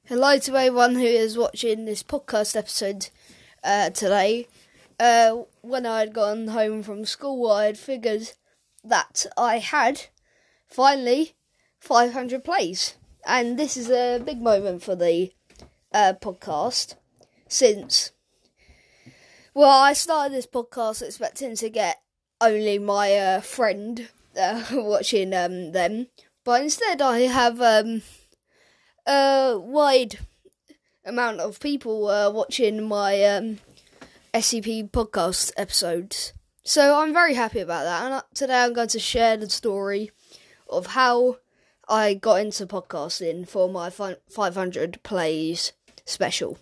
Hello to everyone who is watching this podcast episode today. When I had gone home from school, I had figured that I had finally 500 plays. And this is a big moment for the podcast since, I started this podcast expecting to get only my friend watching them. But instead I have a wide amount of people watching my SCP podcast episodes. So I'm very happy about that. And today I'm going to share the story of how I got into podcasting for my 500 plays special.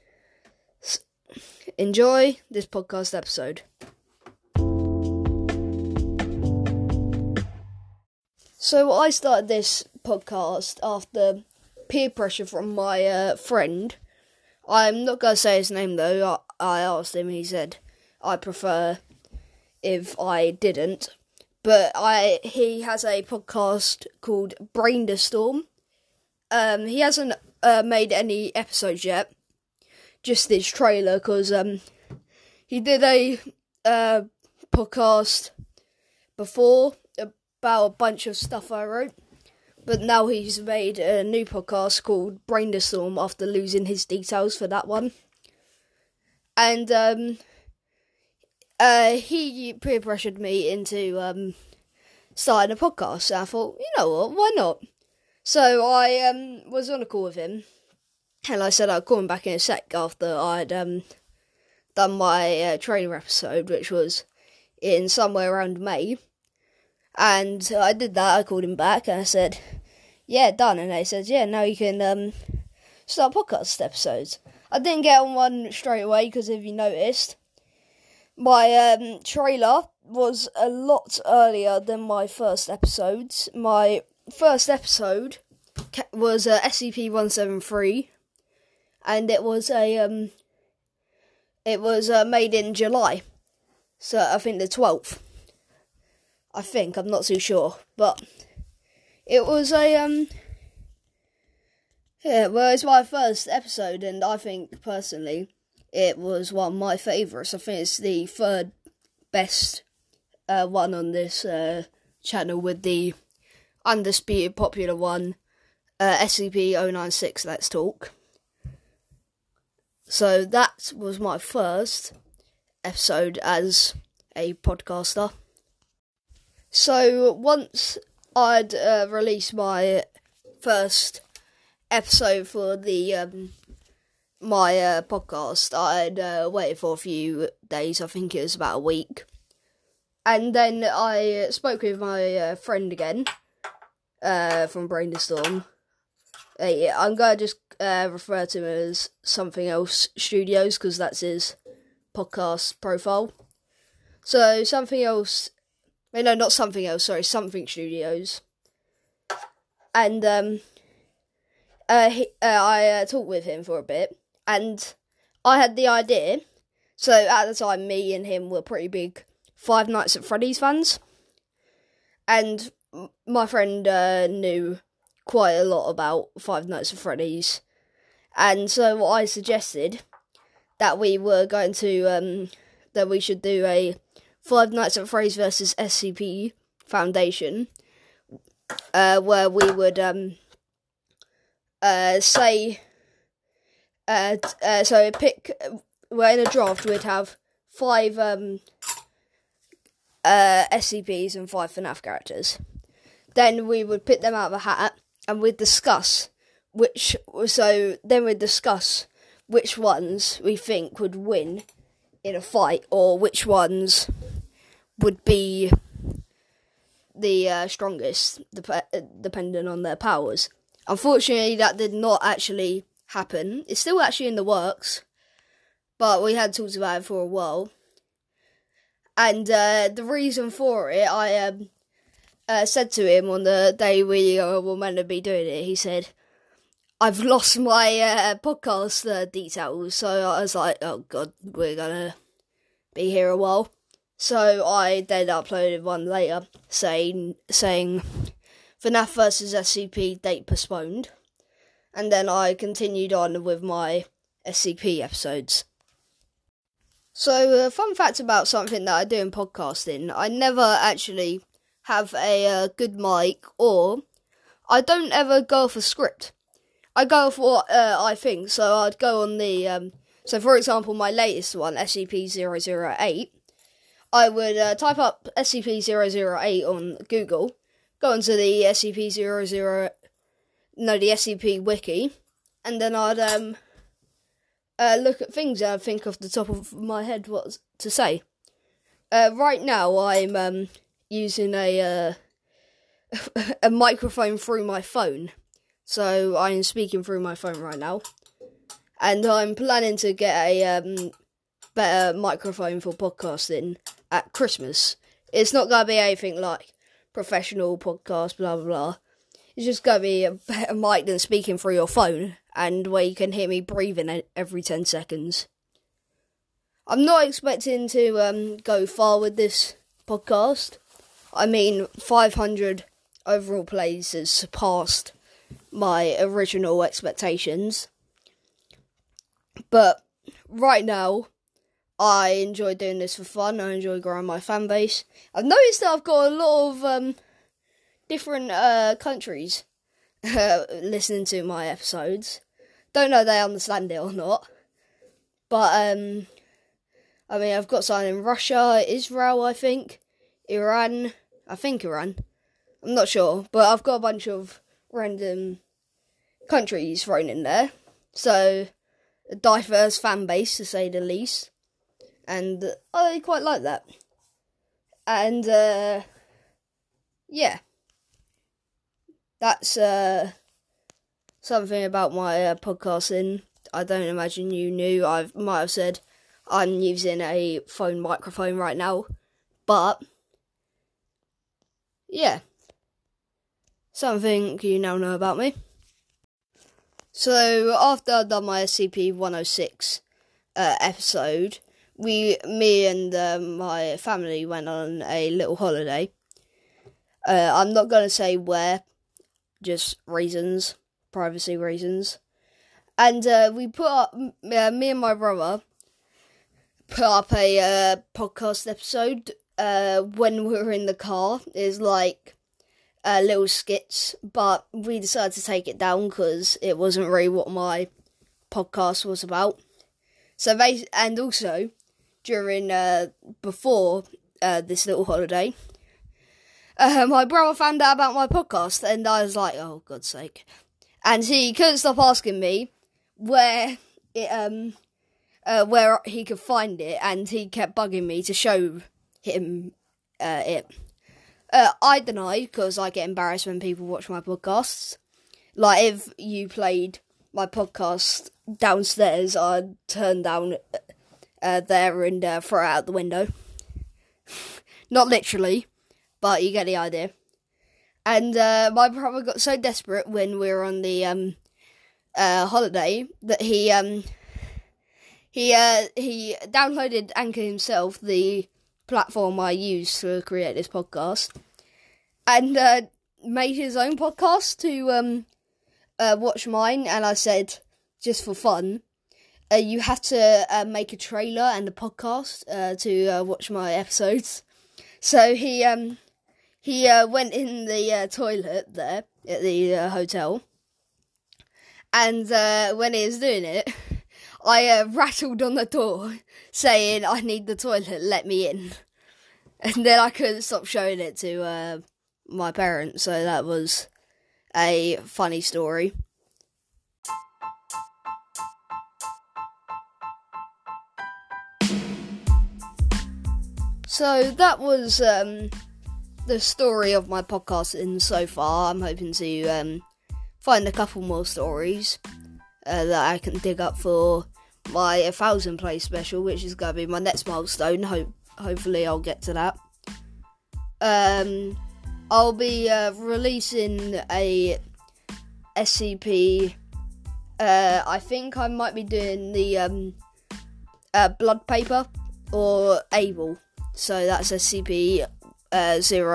Enjoy this podcast episode. So I started this podcast after peer pressure from my friend. I'm not going to say his name though. I asked him, he said I prefer if I didn't. But he has a podcast called Brainstorm. He hasn't made any episodes yet, just this trailer, because he did a podcast before about a bunch of stuff I wrote. But now he's made a new podcast called Brainstorm after losing his details for that one. And he peer pressured me into starting a podcast. And I thought, you know what, why not? So I was on a call with him. And I said I'd call him back in a sec after I'd done my trailer episode, which was in somewhere around May. And I did that. I called him back and I said, yeah, done. And they said, yeah, now you can start podcast episodes. I didn't get on one straight away because if you noticed, my trailer was a lot earlier than my first episodes. My first episode was SCP-173, and it was made in July, so I think the 12th. I'm not too sure, but it was it's my first episode, and I think personally it was one of my favourites. I think it's the third best one on this channel, with the undisputed popular one, SCP-096 Let's Talk. So that was my first episode as a podcaster. So once I'd released my first episode for the my podcast, I'd waited for a few days. I think it was about a week, and then I spoke with my friend again from Brainstorm. I'm gonna just refer to him as Something Else Studios because that's his podcast profile. So Something Else. No, not Something Else, sorry, Something Studios. And I talked with him for a bit, and I had the idea. So at the time, me and him were pretty big Five Nights at Freddy's fans, and my friend knew quite a lot about Five Nights at Freddy's, and so I suggested that we were going to that we should do a Five Nights at Freddy's versus SCP Foundation, where we would say, so pick. We're in a draft. We'd have 5 SCPs and 5 FNAF characters. Then we would pick them out of a hat, and we'd discuss which. So then we'd discuss which ones we think would win in a fight, or which ones would be the strongest, depending on their powers. Unfortunately, that did not actually happen. It's still actually in the works, but we had talked about it for a while. And the reason for it, I said to him on the day we were meant to be doing it, he said, I've lost my podcast details. So I was like, oh god, we're gonna be here a while. So I then uploaded one later saying FNAF vs SCP date postponed. and then I continued on with my SCP episodes. So, a fun fact about something that I do in podcasting, I never actually have a good mic, or I don't ever go off a script. I go off what I think, so I'd go on the, so for example, my latest one, SCP-008, I would type up SCP-008 on Google, go onto the the SCP wiki, and then I'd look at things and think off the top of my head what to say. Right now, I'm using a microphone through my phone, so I'm speaking through my phone right now, and I'm planning to get a better microphone for podcasting at Christmas. It's not going to be anything like professional podcast, blah blah blah. It's just going to be a better mic than speaking through your phone, and where you can hear me breathing every 10 seconds. I'm not expecting to go far with this podcast. I mean, 500 overall plays has surpassed my original expectations. But right now, I enjoy doing this for fun. I enjoy growing my fan base. I've noticed that I've got a lot of different countries listening to my episodes. Don't know if they understand it or not. But, I mean, I've got some in Russia, Israel, I think. Iran. I'm not sure. But I've got a bunch of random countries thrown in there. So, a diverse fan base, to say the least. And I quite like that. And, yeah. That's something about my podcasting. I don't imagine you knew. I might have said I'm using a phone microphone right now. But, yeah. Something you now know about me. So, after I'd done my SCP-106 episode, me and my family went on a little holiday. I'm not going to say where, just reasons, privacy reasons. And we put up, me and my brother put up a podcast episode when we were in the car. It's like little skits, but we decided to take it down because it wasn't really what my podcast was about. So and also during before this little holiday, my brother found out about my podcast, and I was like, "Oh, God's sake!" And he couldn't stop asking me where it where he could find it, and he kept bugging me to show him it. I denied because I get embarrassed when people watch my podcasts. Like, if you played my podcast downstairs, I'd turn down there and throw it out the window. Not literally, but you get the idea. And my brother got so desperate when we were on the holiday that he downloaded Anchor himself, the platform I use to create this podcast, and made his own podcast to watch mine. And I said, just for fun, you have to make a trailer and a podcast to watch my episodes. So he went in the toilet there at the hotel, and when he was doing it, I rattled on the door saying, "I need the toilet, let me in." And then I couldn't stop showing it to my parents, so that was a funny story. So that was the story of my podcasting so far. I'm hoping to find a couple more stories that I can dig up for my 1,000 play special, which is going to be my next milestone. Hopefully I'll get to that. I'll be releasing a SCP. I think I might be doing the blood paper or Able. So that's SCP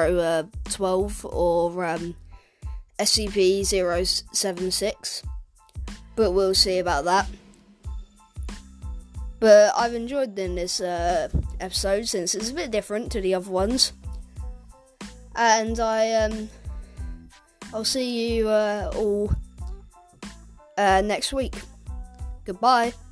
012 or SCP 076. but we'll see about that. But I've enjoyed doing this episode since it's a bit different to the other ones. And I'll see you all next week. Goodbye.